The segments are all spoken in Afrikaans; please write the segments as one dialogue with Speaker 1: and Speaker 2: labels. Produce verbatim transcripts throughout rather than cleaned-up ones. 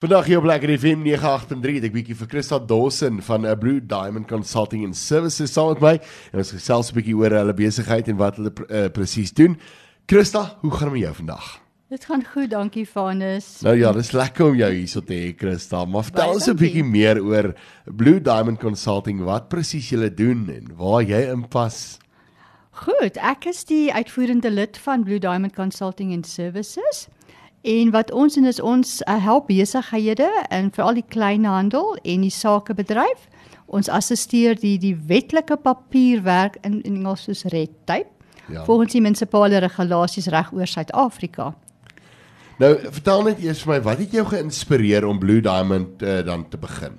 Speaker 1: Vandag hier op Lekker F M nege agt drie het ek bietjie vir Christa Dawson van uh, Blue Diamond Consulting and Services saam met my en ons gesels 'n bietjie oor hulle besigheid en wat hulle uh, presies doen. Christa, hoe gaan dit met jou vandag?
Speaker 2: Dit gaan goed, dankie Vanus.
Speaker 1: Nou ja, dis lekker om jou hier so te hê, Christa, maar vertel ons 'n bietjie meer oor Blue Diamond Consulting, wat presies julle doen en waar jy inpas.
Speaker 2: Goed, ek is die uitvoerende lid van Blue Diamond Consulting and Services. En wat ons doen is ons uh, help besighede en veral die kleinhandel en die sakebedryf. Ons assisteer die die wetlike papierwerk in, in Engels soos red tape, ja. Volgens die munisipale regulasies reg oor Suid-Afrika.
Speaker 1: Nou, vertel net eers vir my, wat het jou geïnspireer om Blue Diamond uh, dan te begin?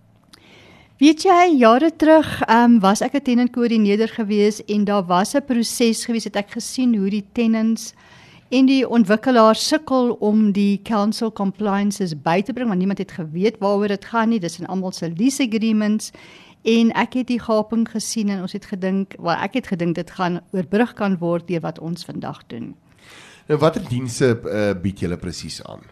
Speaker 2: Weet jy, jare terug um, was ek 'n tenantkoördineerder gewees en daar was 'n proses gewees, het ek gesien hoe die tenants en die ontwikkelaars sukkel om die council compliances by te bring, want niemand het geweet waaroor dit gaan nie, dis in almal se lease agreements, en ek het die gaping gesien en ons het gedink, wel ek het gedink dit gaan oorbrug kan word deur wat ons vandag doen.
Speaker 1: Nou, watter dienste uh, bied julle presies aan?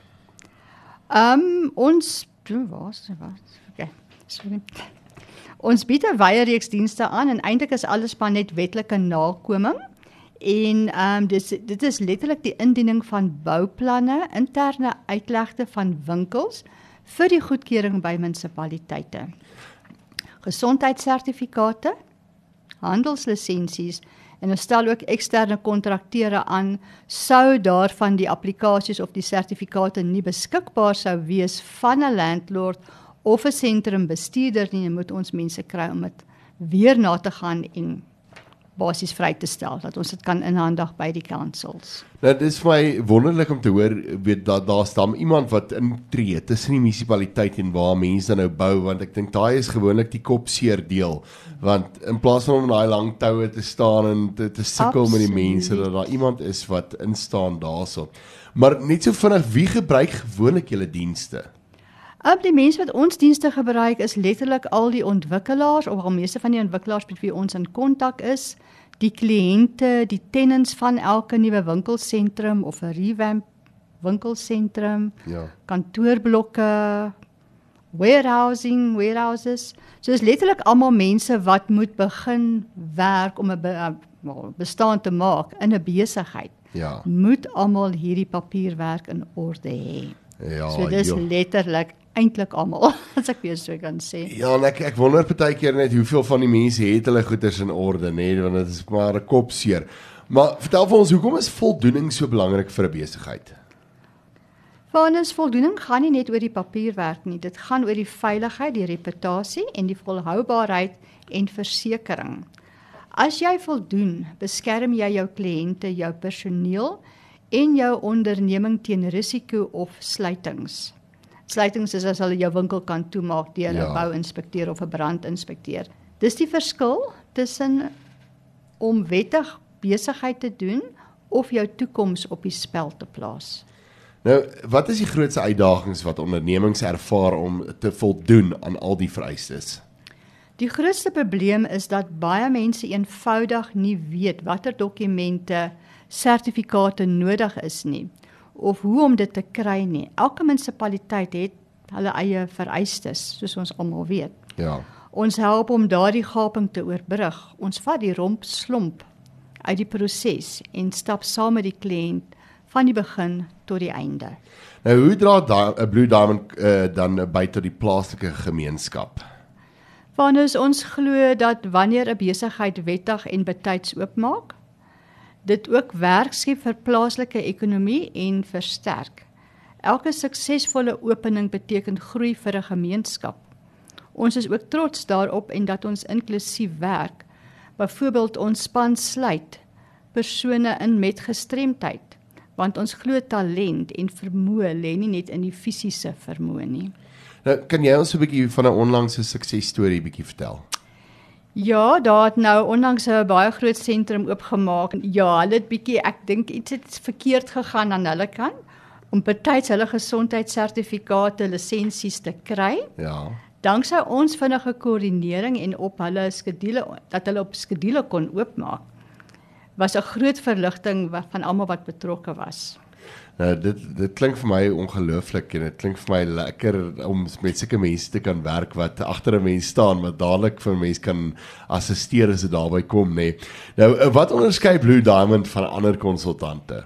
Speaker 2: Um, ons, was, was, okay, sorry. Ons bied 'n wye reeks dienste aan en eintlik is alles maar net wetlike nakoming. En um, dis, dit is letterlik die indiening van bouplanne, interne uitlegte van winkels vir die goedkeuring by munisipaliteite. Gesondheidssertifikate, handelslisensies en ons stel ook eksterne kontrakteure aan sou daarvan die applikasies of die sertifikate nie beskikbaar sou wees van 'n landlord of 'n sentrumbestuurder nie, dan moet ons mense kry om dit weer na te gaan en basies vry te stel, dat ons dit kan inhandig by die councils.
Speaker 1: Nou, dit is vir my wonderlik om te hoor, weet, dat daar staan iemand wat intree tussen die munisipaliteit en waar mense nou bou, want ek dink daai is gewoonlik die kopseer deel, want in plaas van om in daai lang toue te staan en te, te sukkel met die mense, dat daar iemand is wat instaan daarso. Maar net so vinnig, wie gebruik gewoonlik julle dienste?
Speaker 2: Op die mense wat ons dienste gebruik is letterlik al die ontwikkelaars, of al meeste van die ontwikkelaars met wie ons in kontak is, die kliënte, die tenants van elke nuwe winkelsentrum of 'n revamp winkelsentrum, ja. Kantoorblokke, warehousing, warehouses. So is letterlik almal mense wat moet begin werk om 'n be, bestaan te maak in 'n besigheid.
Speaker 1: Ja.
Speaker 2: Moet almal hierdie papierwerk in orde hê.
Speaker 1: Ja,
Speaker 2: so dis
Speaker 1: jo.
Speaker 2: letterlik eintlik almal, as ek weer so kan sê.
Speaker 1: Ja, en ek, ek wonder partykeer net hoeveel van die mense het hulle goeders in orde, nee, want dit is maar 'n kopseer. Maar vertel vir ons, hoekom is voldoening so belangrik vir 'n besigheid?
Speaker 2: Vanus, voldoening gaan nie net oor die papierwerk nie, dit gaan oor die veiligheid, die reputasie en die volhoubaarheid en versekering. As jy voldoen, beskerm jy jou kliënte, jou personeel en jou onderneming teen risiko of sluitings. Sluitings is as hulle jou winkel kan toemaak deur 'n ja. bouinspekteur of 'n brandinspekteur. Dis die verskil tussen om wettig besigheid te doen of jou toekoms op die spel te plaas.
Speaker 1: Nou, wat is die grootste uitdagings wat ondernemings ervaar om te voldoen aan al die vereistes?
Speaker 2: Die grootste probleem is dat baie mense eenvoudig nie weet watter dokumente, sertifikate nodig is nie, of hoe om dit te kry nie. Elke munisipaliteit het hulle eie vereistes, soos ons almal weet.
Speaker 1: Ja.
Speaker 2: Ons help om daardie gaping te oorbrug. Ons vat die romp slomp uit die proses en stap saam met die kliënt van die begin tot die einde.
Speaker 1: Nou, hoe dra da, Blue Diamond uh, dan by tot die plaaslike gemeenskap?
Speaker 2: Vanus, ons glo dat wanneer 'n besigheid wettig en betyds oopmaak, dit ook werk skep vir plaaslike ekonomie en versterk. Elke suksesvolle opening beteken groei vir 'n gemeenskap. Ons is ook trots daarop en dat ons inklusief werk. Byvoorbeeld ons span sluit persone in met gestremdheid, want ons glo talent en vermoë lê nie net in die fisiese vermoë nie.
Speaker 1: Nou, kan jy ons 'n bietjie van 'n onlangse suksesstorie bietjie vertel?
Speaker 2: Ja, daar het nou onlangs 'n baie groot sentrum oopgemaak. Ja, hulle het bietjie, ek dink iets het verkeerd gegaan aan hulle kant om betyds hulle gesondheidssertifikate, lisensies te kry.
Speaker 1: Ja.
Speaker 2: Danksy ons vinnige koördinering en op hulle skedule dat hulle op skedule kon oopmaak, was 'n groot verligting van almal wat betrokke was.
Speaker 1: Nou, dit dit klink vir my ongelooflik en dit klink vir my lekker om met sulke mense te kan werk wat agter 'n mens staan wat dadelik vir 'n mens kan assisteer as dit daarby kom, nê. Nee. Nou, wat onderskei Blue Diamond van ander konsultante?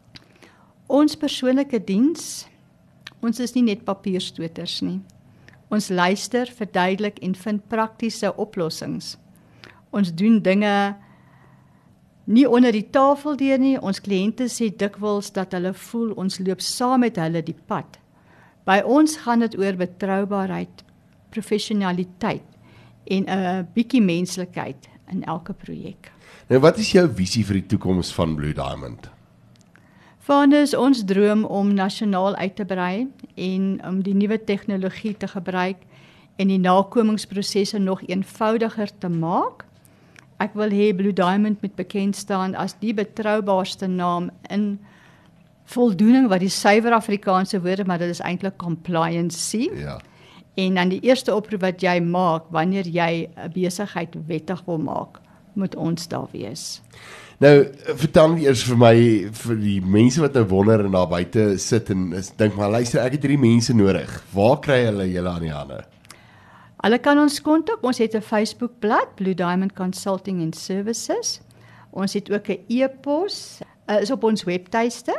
Speaker 2: Ons persoonlike diens, ons is nie net papierstoters nie. Ons luister, verduidelik en vind praktiese oplossings. Ons doen dinge nie onder die tafel deur nie. Ons kliënte sê dikwels dat hulle voel ons loop saam met hulle die pad. By ons gaan dit oor betroubaarheid, professionaliteit en 'n bietjie menslikheid in elke projek.
Speaker 1: Nou, wat is jou visie vir die toekoms van Blue Diamond?
Speaker 2: Vanus ons droom om nasionaal uit te brei en om die nuwe tegnologie te gebruik en die nakomingsprosesse nog eenvoudiger te maak. Ek wil hê Blue Diamond moet bekend staan as die betroubaarste naam in voldoening wat die suiwer Afrikaanse woorde, maar dit is eintlik compliancy.
Speaker 1: Ja.
Speaker 2: En dan die eerste oproep wat jy maak wanneer jy 'n besigheid wettig wil maak, moet ons daar wees.
Speaker 1: Nou, vertel net eers vir my, vir die mense wat nou wonder en daar buite sit en is, dink maar, luister, ek het hierdie mense nodig. Waar kry hulle julle aan die hande?
Speaker 2: Hulle kan ons kontak, ons het 'n Facebookblad, Blue Diamond Consulting and Services. Ons het ook 'n e-pos, uh, is op ons webtuiste.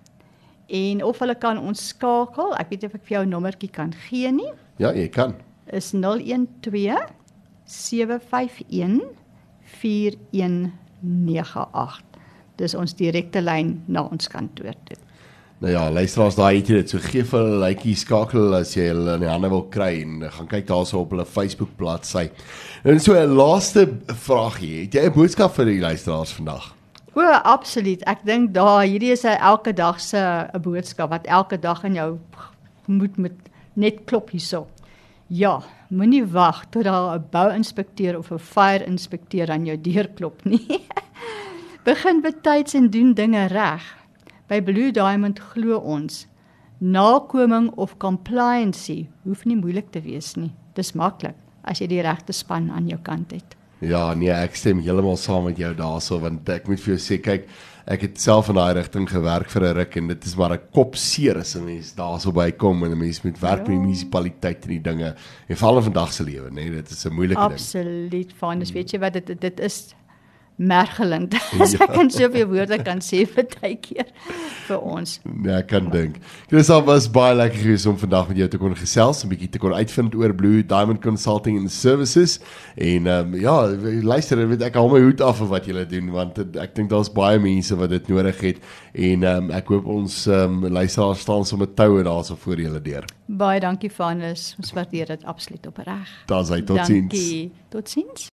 Speaker 2: En of hulle kan ons skakel, ek weet of ek vir jou 'n nommertjie kan gee nie,
Speaker 1: Ja, jy kan.
Speaker 2: is nul een twee sewe vyf een vier een nege agt. Dis ons direkte lyn na ons kantoor toe.
Speaker 1: Nou ja, luisteraars, daai het jy dit. So gee vir hulle 'n likeie, skakel as jy hulle in die hande wil kry en gaan kyk daarso op hulle Facebook bladsy. En so 'n laaste vraagie, het jy 'n boodskap vir die luisteraars vandag?
Speaker 2: O, absoluut. Ek dink daar hierdie is 'n elke dag se 'n boodskap wat elke dag in jou gemoed moet net klop hierso. Ja, moenie wag tot daar 'n bouinspekteur of 'n fire inspekteur aan jou deur klop nie. Begin betyds en doen dinge reg. By Blue Diamond glo ons, nakoming of compliancy hoef nie moeilik te wees nie. Dis maklik as jy die regte span aan jou kant het.
Speaker 1: Ja, nee, ek stem heeltemal saam met jou daarso, want ek moet vir jou sê, kyk, ek het self in daai rigting gewerk vir 'n ruk en dit is maar 'n kopseer as 'n mens daarso bykom en 'n mens moet werk met die munisipaliteit en die dinge en veral in vandag se lewe, nee, dit is 'n moeilike ding.
Speaker 2: Absoluut, Vanus, weet jy wat dit dit is mergelend. As ek kan soveel woorde kan sê vir partykeer vir ons.
Speaker 1: Ja, ek kan dink. Christa, was baie lekker geweest om vandag met jou te kon gesels, 'n bietjie te kon uitvind oor Blue Diamond Consulting and Services. En ehm um, ja, luister, weet ek hou my hoed af vir wat julle doen, want ek dink daar's baie mense wat dit nodig het en ehm um, ek hoop ons ehm um, luisteraars staan sommer toue daarso voor julle deur.
Speaker 2: Baie dankie Vanus, ons waardeer dit absoluut opreg.
Speaker 1: Daar's hy, totsiens.
Speaker 2: Dankie. Totsiens.